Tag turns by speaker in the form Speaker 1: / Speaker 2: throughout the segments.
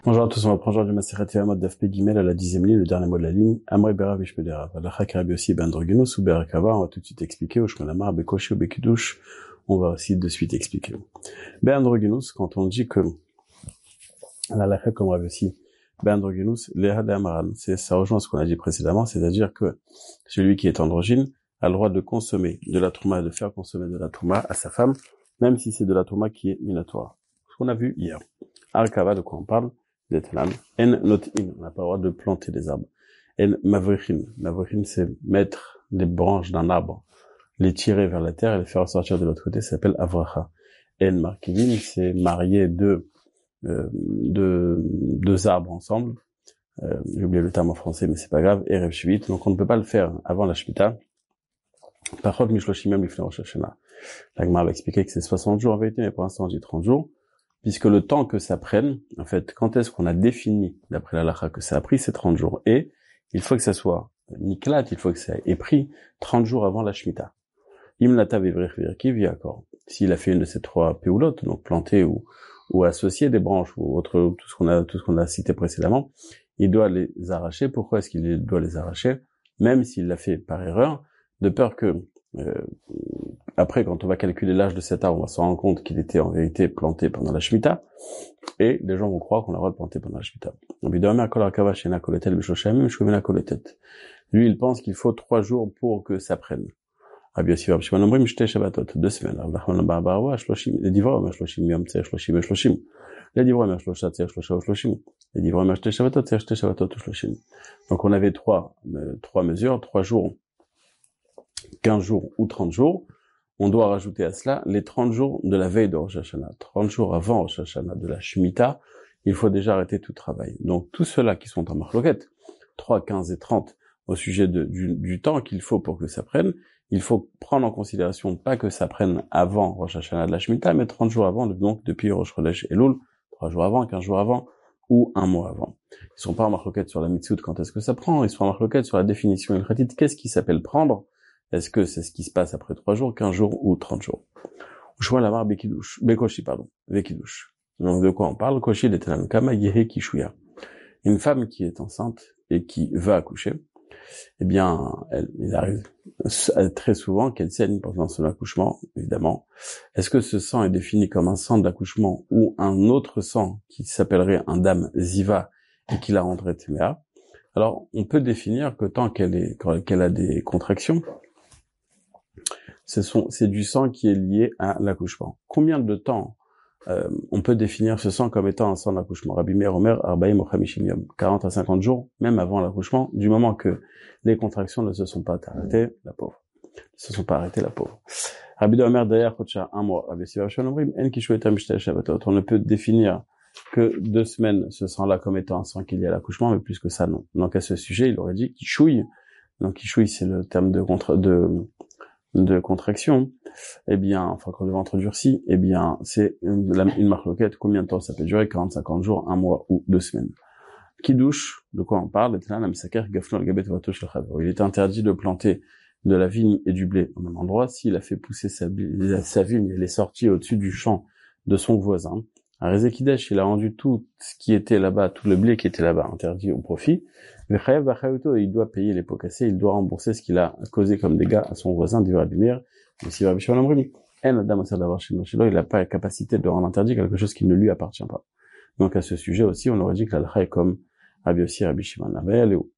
Speaker 1: Bonjour à tous, on va prendre aujourd'hui Masechet Yevamot Daf Pei Gimel à la 10e ligne, le dernier mot de la ligne. Amrei Berav Ishpederav. Alachak Rabbi Yossi Ben Androgenos ou Berakava, on va tout de suite expliquer. Ou Shmelamar, Bekoshi ou Bekidush, on va aussi de suite expliquer. Ben Androgenos, quand on dit que l'alachak comme Rabbi Yossi Ben Androgenos, Leha de Amaran, ça rejoint ce qu'on a dit précédemment, c'est-à-dire que celui qui est androgyne a le droit de consommer de la trouma, de faire consommer de la trouma à sa femme, même si c'est de la trouma qui est minatoire. Ce qu'on a vu hier. Arkava, de quoi on parle? En not in, on n'a pas le droit de planter des arbres. En mavrichin, mavrichin c'est mettre les branches d'un arbre, les tirer vers la terre et les faire ressortir de l'autre côté, ça s'appelle avracha. En markivin, c'est marier deux arbres ensemble. J'ai oublié le terme en français, mais c'est pas grave. Erev shvit, donc on ne peut pas le faire avant la shmita. Par contre, mishloshim yom lifnei Rosh Hashanah. La Gemara va expliquer que c'est 60 jours en vérité, mais pour l'instant on dit 30 jours. Puisque le temps que ça prenne, en fait, quand est-ce qu'on a défini, d'après la halakha, que ça a pris, c'est 30 jours. Et il faut que ça soit niklat, il faut que ça ait pris 30 jours avant la Shemitah. Imlata vevrich virkiv yakor. S'il a fait une de ces trois péoulotes, donc planter ou associer des branches ou autre, tout ce qu'on a cité précédemment, il doit les arracher. Pourquoi est-ce qu'il doit les arracher? Même s'il l'a fait par erreur, de peur que, après, quand on va calculer l'âge de cet arbre, on va se rendre compte qu'il était en vérité planté pendant la Shemitah, et les gens vont croire qu'on a le droit de planter pendant la Shemitah. Lui, il pense qu'il faut 3 jours pour que ça prenne. Rabbi Yossi Bar Shimon Omrim, 2 semaines. Les Divrei Omer 30 yom tzeh 30 ו-30. Les Divrei Omer 3 tzeh 3 ו-30. Les Divrei Omer 2 Shabbatot tzeh 2 Shabbatot ו-30. Donc on avait trois mesures, 3 jours, 15 jours ou 30 jours. On doit rajouter à cela les 30 jours de la veille de Rosh Hashanah. 30 jours avant Rosh Hashanah de la Shemitah, il faut déjà arrêter tout travail. Donc, tous ceux-là qui sont en marloquette, 3, 15 et 30, au sujet du temps qu'il faut pour que ça prenne, il faut prendre en considération pas que ça prenne avant Rosh Hashanah de la Shemitah, mais 30 jours avant, donc depuis Rosh Chodesh Elul, 3 jours avant, 15 jours avant, ou 1 mois avant. Ils sont pas en marloquette sur la mitzvot, quand est-ce que ça prend, ils sont en marloquette sur la définition ilkhatit, qu'est-ce qui s'appelle prendre? Est-ce que c'est ce qui se passe après 3 jours, 15 jours ou 30 jours? Ushmalamar Bekoshi, Vekidush. Donc de quoi on parle? Koshi l'Etelan Kama Yehe Kishuya. Une femme qui est enceinte et qui va accoucher, eh bien, il arrive très souvent qu'elle saigne pendant son accouchement, évidemment. Est-ce que ce sang est défini comme un sang d'accouchement ou un autre sang qui s'appellerait un dam ziva et qui la rendrait téméa? Alors, on peut définir que tant qu'elle a des contractions, c'est du sang qui est lié à l'accouchement. Combien de temps on peut définir ce sang comme étant un sang d'accouchement? Rabbi Meir Omer, Arbaim ou Chamishim Yom, 40 à 50 jours, même avant l'accouchement, du moment que les contractions ne se sont pas arrêtées, la pauvre. Rabbi Omer, derrière Kocha, 1 mois. Rabbi Siva Shon Omrim, En Kishu Etam Shtel Shabbatot. On ne peut définir que 2 semaines ce sang-là comme étant un sang qui est lié à l'accouchement, mais plus que ça, non. Donc à ce sujet, il aurait dit Kishouille. Donc Kishouille, c'est le terme de contraction, eh bien, enfin, quand le ventre durcit, eh bien, c'est une marloquette, combien de temps ça peut durer? 40, 50 jours, 1 mois ou 2 semaines. Kiddush, de quoi on parle? Il est interdit de planter de la vigne et du blé au même endroit s'il a fait pousser sa vigne, elle est sortie au-dessus du champ de son voisin. À Rezekidesh, il a rendu tout ce qui était là-bas, tout le blé qui était là-bas, interdit au profit. Il doit payer les pots cassés, il doit rembourser ce qu'il a causé comme dégâts à son voisin, dit Vladimir. Il n'a pas la capacité de rendre interdit quelque chose qui ne lui appartient pas. Donc à ce sujet aussi, on aurait dit que l'alcha est comme Rabbi Yossi, Rabbi Shimon. Elle est où?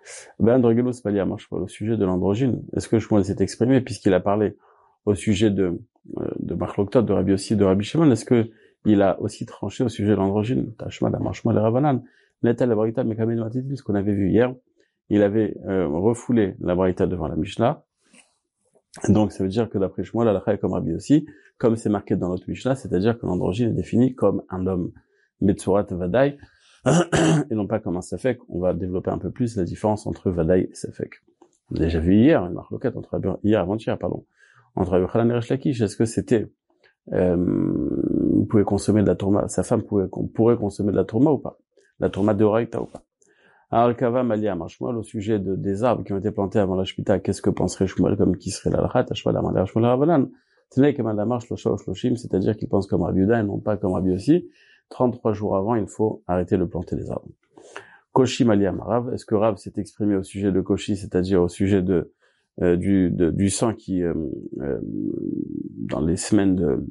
Speaker 1: Au sujet de l'androgyne, est-ce que Shmuel s'est exprimé puisqu'il a parlé au sujet de Marloktot, de Rabbi Yossi, de Rabbi Shimon? Est-ce que il a aussi tranché au sujet de l'androgyne? Tashma, Marshma, le Ravanan. Neta, la Braïta, mais Kamel Matitil, ce qu'on avait vu hier, il avait refoulé la Braïta devant la Mishnah. Donc ça veut dire que d'après Shmuel, l'alcha est comme Rabbi Yossi, comme c'est marqué dans notre Mishnah, c'est-à-dire que l'androgyne est défini comme un homme. Metsurat Vadaï, et non pas comme un Safek. On va développer un peu plus la différence entre Vadaï et Safek. On a déjà vu hier, une marloquette avant-hier, entre Rabbi Yochanan et Resh Lakish. Est-ce que c'était, vous pouvez consommer de la tourma, sa femme pourrait consommer de la tourma ou pas? La tourma de Oraïta ou pas? Al-Kava Malia Shmuel, au sujet des arbres qui ont été plantés avant la Shemitah, qu'est-ce que penserait Shmuel comme qui serait l'alcha? Tashma Amar Shmuel Ravanan. C'est-à-dire qu'il pense comme Rabbi Yehuda et non pas comme Rabbi Yossi. 33 jours avant, il faut arrêter de planter les arbres. Koshi Maliam Rav, est-ce que Rav s'est exprimé au sujet de Koshi, c'est-à-dire au sujet du sang qui, dans les semaines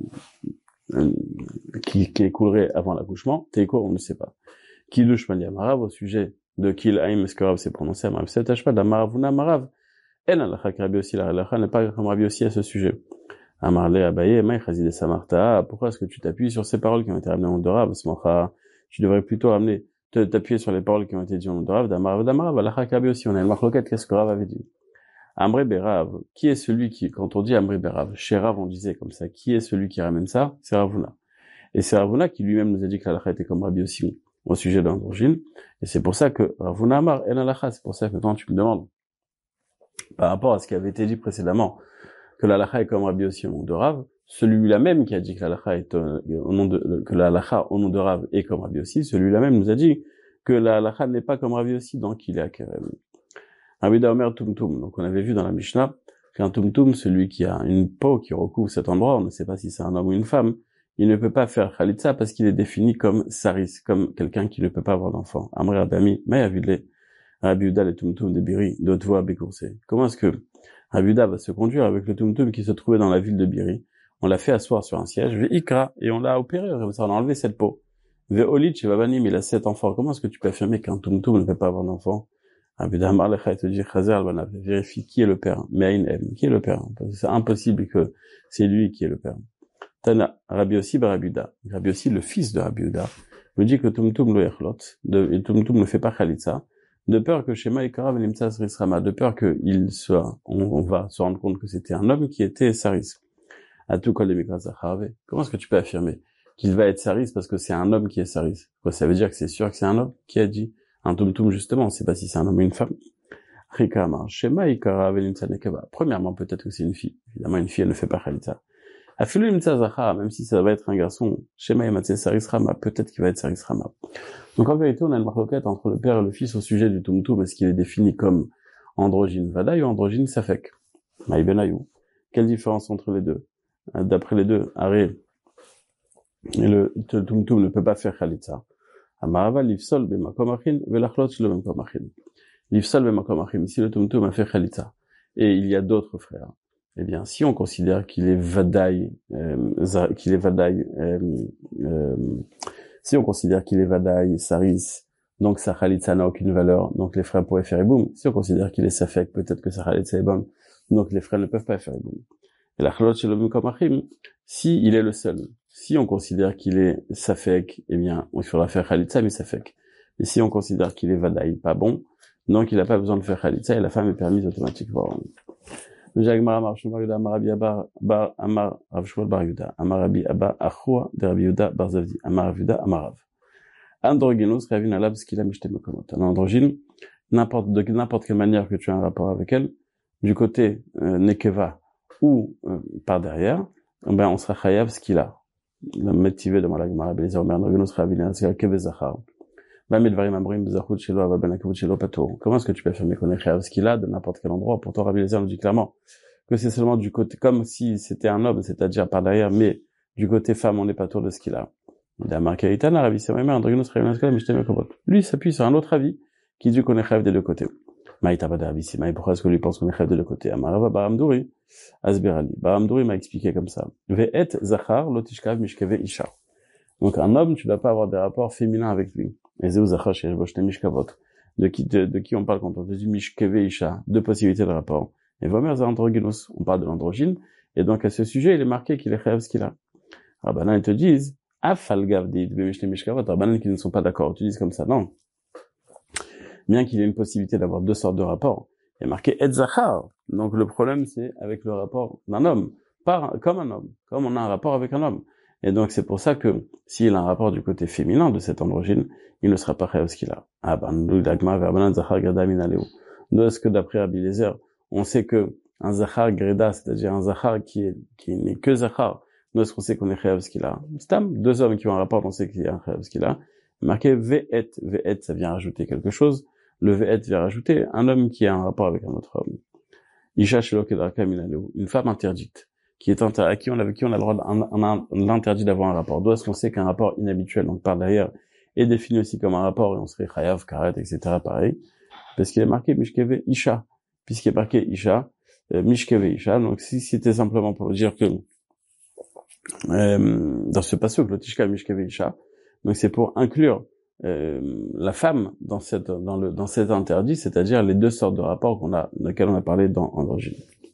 Speaker 1: qui écoulerait avant l'accouchement? Teiko, on ne sait pas. Kiddush Maliam Rav, au sujet de Kil Haim, est-ce que Rav s'est prononcé? Rav s'est attaché pas d'Amaravuna Marav. En alakha Rabbi aussi, la halakha n'est pas comme Rabbi aussi à ce sujet. Amarle Abaye, Maï Chazide Samarta, pourquoi est-ce que tu t'appuies sur ces paroles qui ont été ramenées en Dorav? Tu devrais plutôt t'appuyer sur les paroles qui ont été dites en Dorav, d'Amarav, alakha Rabbi aussi. On a une marloquette, qu'est-ce que Rav avait dit? Amré Berav, qui est celui qui, quand on dit Amré Berav, chez Rav on disait comme ça, qui est celui qui ramène ça? C'est Ravuna. Et c'est Ravuna qui lui-même nous a dit que l'alakha était comme Rabbi aussi au sujet de l'androgyne. Et c'est pour ça que Ravuna Amar, en alakha, c'est pour ça que quand tu me demandes, par rapport à ce qui avait été dit précédemment, que l'halakha est comme Rabbi aussi au nom de Rav, celui-là même qui a dit que l'halakha est que l'halakha au nom de Rav est comme Rabbi aussi, celui-là même nous a dit que l'halakha n'est pas comme Rabbi aussi, donc il est à Kerem. Rabbi Omer Tumtum. Donc on avait vu dans la Mishnah qu'un Tumtum, celui qui a une peau qui recouvre cet endroit, on ne sait pas si c'est un homme ou une femme, il ne peut pas faire Khalitsa parce qu'il est défini comme Saris, comme quelqu'un qui ne peut pas avoir d'enfant. Amré Abami, Maïavile, Rabbi Uda le Tumtum de Biri, d'autres voix Bécoursé. Comment est-ce que Rabbi Uda va se conduire avec le Tumtum qui se trouvait dans la ville de Biri? On l'a fait asseoir sur un siège, Ve'ikra, et on l'a opéré, on a enlevé cette peau. Ve'olit chez Babanim, il a 7 enfants. Comment est-ce que tu peux affirmer qu'un Tumtum ne peut pas avoir d'enfant? Rabbi Uda Amar Lecha te dit, Chazer al-Banav, vérifie qui est le père. Me'ain em, qui est le père? Parce que c'est impossible que c'est lui qui est le père. Tana, Rabbi aussi, Rabbi Uda. Rabbi aussi, le fils de Rabbi Uda, me dit que Tumtum lo yechlot, et Tumtum ne fait pas Khalitsa, de peur que Shema Ikara Velimtsa Saris Rama, de peur qu'il soit, on va se rendre compte que c'était un homme qui était Saris. À tout kol de Zacharavé. Comment est-ce que tu peux affirmer qu'il va être Saris parce que c'est un homme qui est Saris? Quoi, ça veut dire que c'est sûr que c'est un homme? Qui a dit? Un Tumtum, justement, on sait pas si c'est un homme ou une femme. Rikama, Shema Ikara Velimtsa Nekeva. Premièrement, peut-être que c'est une fille. Évidemment, une fille, elle ne fait pas Khalitsa. Afilu Limtsa Zachara, même si ça va être un garçon, Shema Yamatse Saris Rama, peut-être qu'il va être Saris Rama. Donc en vérité, on a une marloquette entre le père et le fils au sujet du Tumtum. Est-ce qu'il est défini comme androgyne Vadaï ou androgyne Safek? Maï Benayou. Quelle différence entre les deux? D'après les deux, Aré, le Tumtum ne peut pas faire Khalitsa. Amarava Livsol Bemakom Achin, Velachlot Shlomakom Achin. Livsol Bemakom Achin, ici le Tumtum a fait Khalitsa. Et il y a d'autres frères. Eh bien, si on considère qu'il est Vadaï, si on considère qu'il est Vadaï, Saris, donc sa Khalitsa n'a aucune valeur, donc les frères pourraient faire Iboum. Si on considère qu'il est Safek, peut-être que sa Khalitsa est bonne, donc les frères ne peuvent pas faire Iboum. Et la Khalot Shalom Kamachim, si il est le seul, si on considère qu'il est Safek, eh bien, il faudra faire Khalitsa, mais Safek. Et si on considère qu'il est Vadaï, pas bon, donc il n'a pas besoin de faire Khalitsa et la femme est permise automatiquement. Jagmar Amar Shmuel Bar Yuda Amar Rabbi Abba Bar Amar Rav Shmuel Bar Yuda Amar Rabbi Abba Achua de Rabbi Yuda Bar Zavdi Amar Rav Yuda Amar Rav Androgynos Ravin Alab Skila Mishte Mekomot. L'androgyne, de n'importe quelle manière que tu as un rapport avec elle, du côté Nekeva ou par derrière, ben on sera chayav Skila. Le métivé de Malagmar Rabbi Eliezer Omer Androgynos Ravin Alab Skila Kevezachar. Comment est-ce que tu peux affirmer qu'on est chayav Skila de n'importe quel endroit? Pourtant Rabbi Eliezer nous dit clairement que c'est seulement du côté, comme si c'était un homme, c'est-à-dire par derrière, mais du côté femme, on n'est pas tour de ce qu'il a. Lui s'appuie sur un autre avis, qui dit qu'on est chayav des deux côtés. Pourquoi est-ce que lui pense qu'on est chayav des deux côtés? Amarava Baramdouri, Asberali. Baramdouri m'a expliqué comme ça. Ve'et zachar lotishkav mishkeve isha. Donc un homme, tu dois pas avoir des rapports féminins avec lui. Et zeu zachar sheshboshte mishkavot. De qui on parle quand on dit mishkeve isha? Deux possibilités de rapport. Et Vomer androgynos, on parle de l'androgyne, et donc à ce sujet, il est marqué qu'il est chayav ce qu'il a. Rabbanan, ils te disent, afalgav dit bemishte mishkavot. Rabbanan qui ne sont pas d'accord, tu dis comme ça, non. Bien qu'il y ait une possibilité d'avoir deux sortes de rapports, il est marqué et zachar. Donc le problème, c'est avec le rapport d'un homme, comme un homme, comme on a un rapport avec un homme. Et donc c'est pour ça que s'il a un rapport du côté féminin de cet androgyne, il ne sera pas chayav ce qu'il a. Nous, est-ce que d'après Rabbi Eliezer, on sait que un zachar greda, c'est-à-dire un zachar qui n'est que zachar, nous est-ce qu'on sait qu'on est chayav ce qu'il a? Stam, deux hommes qui ont un rapport, on sait qu'il y a un chayav ce qu'il a. Marqué ve'et, ve'et, ça vient rajouter quelque chose. Le ve'et vient rajouter un homme qui a un rapport avec un autre homme. Isha shelo kedarka minaleu, une femme interdite. avec qui on a le droit, on a l'interdit d'avoir un rapport. D'où est-ce qu'on sait qu'un rapport inhabituel, donc par derrière, est défini aussi comme un rapport et on serait chayav, karet, etc. pareil. Parce qu'il est marqué mishkeve isha. Puisqu'il est marqué isha, mishkeve isha. Donc si c'était simplement pour dire que, dans ce passage, l'otishka mishkeve isha, donc c'est pour inclure la femme dans cet interdit, c'est-à-dire les deux sortes de rapports desquels on a parlé dans Androgyne.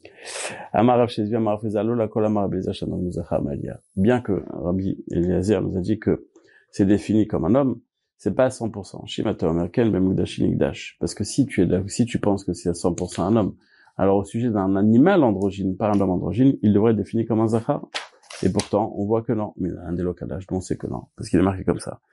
Speaker 1: Bien que Rabbi Eliezer nous a dit que c'est défini comme un homme, c'est pas à 100%. Parce que si tu penses que c'est à 100% un homme, alors au sujet d'un animal androgyne, pas un homme androgyne, il devrait être défini comme un zachar. Et pourtant, on voit que non. Mais un délocalage, on sait que non. Parce qu'il est marqué comme ça.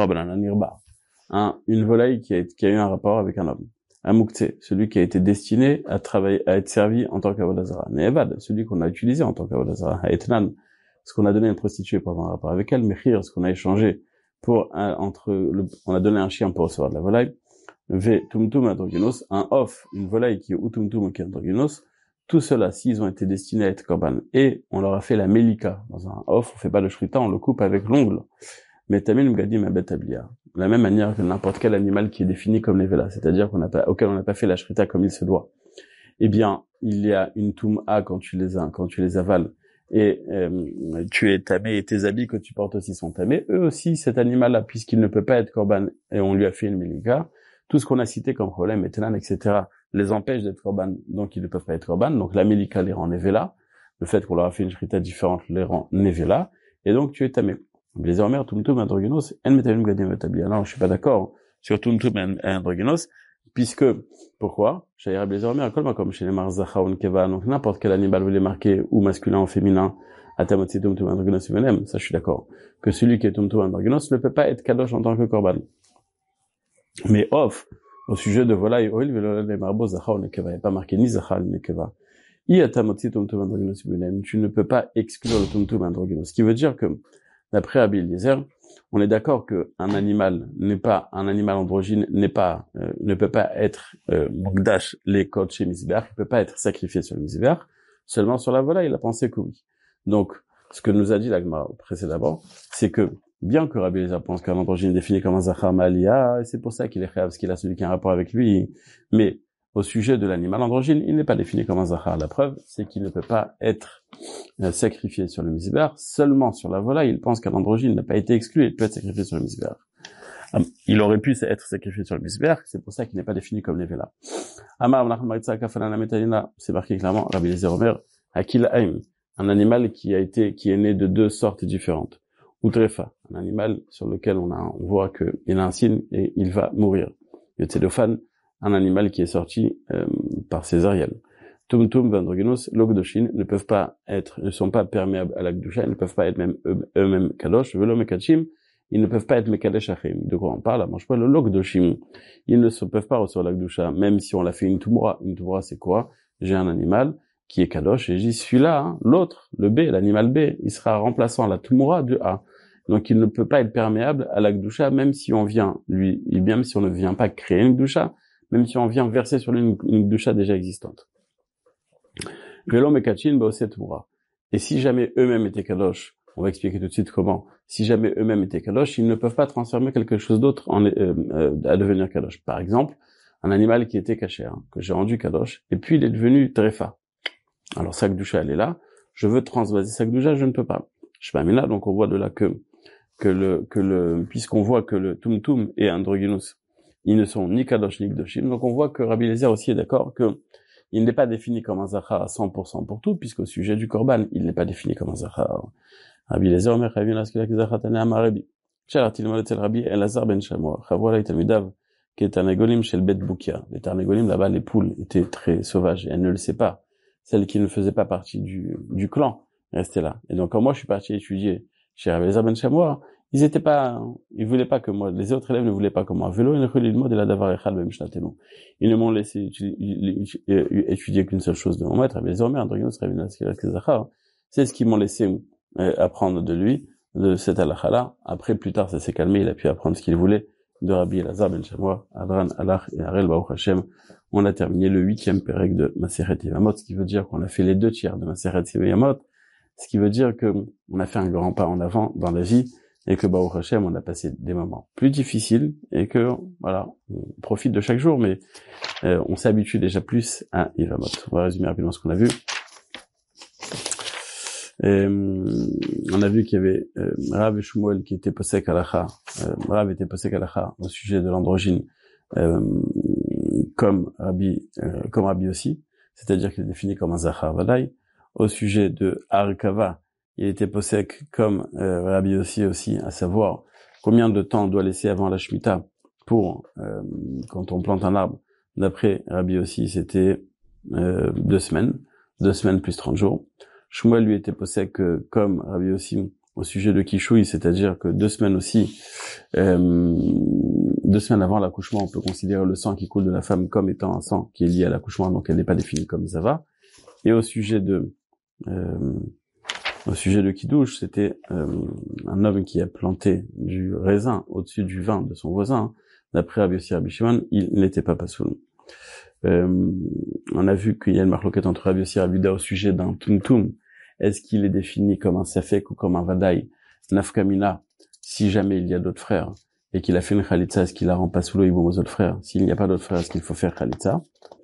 Speaker 1: Une volaille qui a eu un rapport avec un homme. Un mouktsé, celui qui a été destiné à être servi en tant qu'avodazara. Ne'evad, celui qu'on a utilisé en tant qu'avodazara. Haetnan, ce qu'on a donné à une prostituée pour avoir un rapport avec elle. Mechir, ce qu'on a échangé on a donné un chien pour recevoir de la volaille. Ve tumtum androgynos, un off, une volaille qui est ou tumtum ou qui est androgynos. Tout cela, s'ils ont été destinés à être korban, et on leur a fait la melika, dans un off, on fait pas le shrita, on le coupe avec l'ongle. Mais tamil mgadim abetablia. De la même manière que n'importe quel animal qui est défini comme les velas, c'est-à-dire auquel on n'a pas fait la shrita comme il se doit. Eh bien, il y a une tum'a quand tu les avales, et tu es tamé, et tes habits que tu portes aussi sont tamés. Eux aussi, cet animal-là, puisqu'il ne peut pas être korban, et on lui a fait une melika, tout ce qu'on a cité comme problème, etenan, etc., les empêche d'être korban, donc ils ne peuvent pas être korban. Donc la melika les rend nevela. Le fait qu'on leur a fait une shrita différente les rend nevela. Et donc tu es tamé. Les homères, tumtum, androgynos, en metamim gadim etabli. Alors je suis pas d'accord sur tumtum et androgynos, puisque, pourquoi? Shayar les homères, comme chez les marzacha ou keva, donc n'importe quel animal vous les marquer, ou masculin ou féminin, atamotzi tumtum androgynos venem, ça je suis d'accord. Que celui qui est tumtum androgynos ne peut pas être kadosh en tant que korban. Mais off, au sujet de volaille, il n'y a pas marqué ni zachar ni nekeva. Tu ne peux pas exclure le tumtum androgynos. Ce qui veut dire que, d'après Rabbi Eliezer, on est d'accord que un animal androgyne ne peut pas être mokdash les kodes chez Mizbeach, il peut pas être sacrifié sur le Mizbeach, seulement sur la volaille, il a pensé que oui. Donc, ce que nous a dit l'Agma précédemment, c'est que bien que Rabbi Eliezer pense qu'un androgyne est défini comme un zachar ma'alia, et c'est pour ça qu'il est chayav, parce qu'il a celui qui a un rapport avec lui, mais au sujet de l'animal androgyne, il n'est pas défini comme un zachar. La preuve, c'est qu'il ne peut pas être sacrifié sur le mizbeach, seulement sur la volaille. Il pense qu'un androgyne n'a pas été exclu, il peut être sacrifié sur le mizbeach. Il aurait pu être sacrifié sur le mizbeach, c'est pour ça qu'il n'est pas défini comme nevela. C'est marqué clairement, Rabbi Eliezer Omer, Akil Haim, un animal qui est né de deux sortes différentes. Outrefa, un animal sur lequel on voit qu'il a un signe et il va mourir. Yotzedofan, un animal qui est sorti par césarienne. Tumtum vandrogynos, l'ogdoshin ne sont pas perméables à la gdusha, ils ne peuvent pas être même eux-mêmes kadosh, velo mekachim, ils ne peuvent pas être mekadesh achim. De quoi on parle? Mange pas le logdoshim. Ils ne peuvent pas recevoir la gdusha, même si on l'a fait une tumura. Une tumura, c'est quoi? J'ai un animal qui est kadosh, et j'y suis là, hein. L'autre, le B, l'animal B, il sera remplaçant la tumura du A. Donc il ne peut pas être perméable à la gdusha, même si on ne vient pas créer une gdusha, même si on vient verser sur une gdusha déjà existante. Velo mekachin baoset tumura. Et si jamais eux-mêmes étaient kadosh, on va expliquer tout de suite comment, si jamais eux-mêmes étaient kadosh, ils ne peuvent pas transformer quelque chose d'autre à devenir kadosh. Par exemple, un animal qui était caché, que j'ai rendu kadosh, et puis il est devenu trefa. Alors sa gdusha, elle est là, je veux transvaser sa gdusha, je ne peux pas. Je sais pas, mais là, donc on voit de là puisqu'on voit que le tumtum et androgynos, ils ne sont ni kadosh ni kdoshim, donc on voit que Rabbi Eliezer aussi est d'accord que il n'est pas défini comme un zachar à 100% pour tout, puisqu'au sujet du korban, il n'est pas défini comme un zachar. Rabbi Eliezer omer chayvin laskila kizachar tane amarebi. Shalat ilmod etzel Rabbi Elazar ben Shamoa. Chavua talmidav qui est tarnégolim chez le bet boukia. Les tarnégolim, là-bas, les poules étaient très sauvages, et elle ne le sait pas. Celles qui ne faisaient pas partie du clan restaient là. Et donc, quand moi je suis parti étudier chez Rabbi Elazar ben Shamoa, ils voulaient pas que moi, les autres élèves ne voulaient pas que moi. Vélo, ils ne m'ont laissé étudier qu'une seule chose de mon maître. C'est ce qu'ils m'ont laissé apprendre de lui, de cet halakha-là. Après, plus tard, ça s'est calmé, il a pu apprendre ce qu'il voulait de Rabbi Elazar ben Shamoa, Adran, Alach et Harel Baruch Hashem. On a terminé le 8e pérec de Masechet Yevamot, ce qui veut dire qu'on a fait les 2 tiers de Masechet Yevamot. Ce qui veut dire que on a fait un grand pas en avant dans la vie et que Baruch Hashem, on a passé des moments plus difficiles et que, voilà, on profite de chaque jour, mais on s'habitue déjà plus à Yevamot. On va résumer rapidement ce qu'on a vu. On a vu qu'il y avait Rav et Shmuel qui étaient posek halacha. Rav était posek halacha au sujet de l'androgyne, comme Rabbi aussi, c'est-à-dire qu'il est défini comme un zachar vadaï. Au sujet de Arkava, il était posek comme Rabbi aussi, à savoir combien de temps on doit laisser avant la Shemitah pour quand on plante un arbre. D'après Rabbi aussi, c'était 2 semaines, 2 semaines plus 30 jours. Shmuel lui était posek comme Rabbi aussi au sujet de Kishouï, c'est-à-dire que 2 semaines aussi, 2 semaines avant l'accouchement, on peut considérer le sang qui coule de la femme comme étant un sang qui est lié à l'accouchement, donc elle n'est pas définie comme Zava. Et au sujet de Kiddush, c'était un homme qui a planté du raisin au-dessus du vin de son voisin. D'après Rabbi Yossi et Rabbi Shimon, il n'était pas pasoul. On a vu qu'il y a une marloquette entre Rabbi Yossi et Rabbi Yehuda au sujet d'un tumtum. Est-ce qu'il est défini comme un safek ou comme un vadaï? Nafkamina, si jamais il y a d'autres frères et qu'il a fait une khalitza, est-ce qu'il la rend pasoul aux autres frères? S'il n'y a pas d'autres frères, est-ce qu'il faut faire khalitza?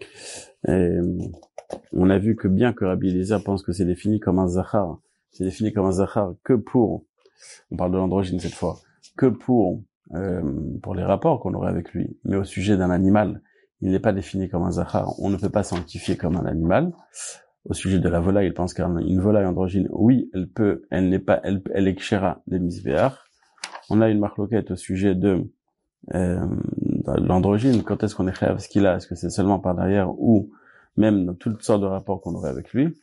Speaker 1: On a vu que bien que Rabbi Eliezer pense que c'est défini comme un zachar, c'est défini comme un zachar que pour, on parle de l'androgyne cette fois, que pour les rapports qu'on aurait avec lui, mais au sujet d'un animal, il n'est pas défini comme un zachar, on ne peut pas sanctifier comme un animal. Au sujet de la volaille, il pense qu'une volaille androgyne, oui, elle est kshera des misbéach. On a une marloquette au sujet de l'androgyne, quand est-ce qu'on est chayav ce qu'il a, est-ce que c'est seulement par derrière ou même dans toutes sortes de rapports qu'on aurait avec lui.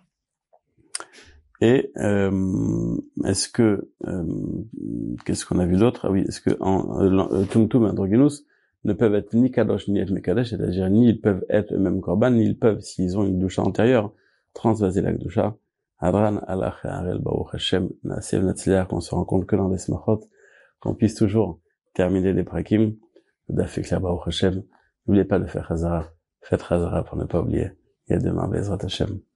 Speaker 1: Et est-ce que qu'est-ce qu'on a vu d'autre? Ah oui, est-ce que Tumtum et Androgynous ne peuvent être ni Kadosh ni être Mekadesh, c'est-à-dire ni ils peuvent être eux-mêmes Korban, ni ils peuvent, s'ils ont une doucha antérieure, transvaser la doucha. Hadran alach Arel Baruch Hashem Nasev Natzliar, qu'on se rend compte que dans les smachot, qu'on puisse toujours terminer les prakim, d'Afekla Baruch Hashem. N'oubliez pas de faire Chazara. Faites Chazara pour ne pas oublier. Et à demain, Bezrat Hashem.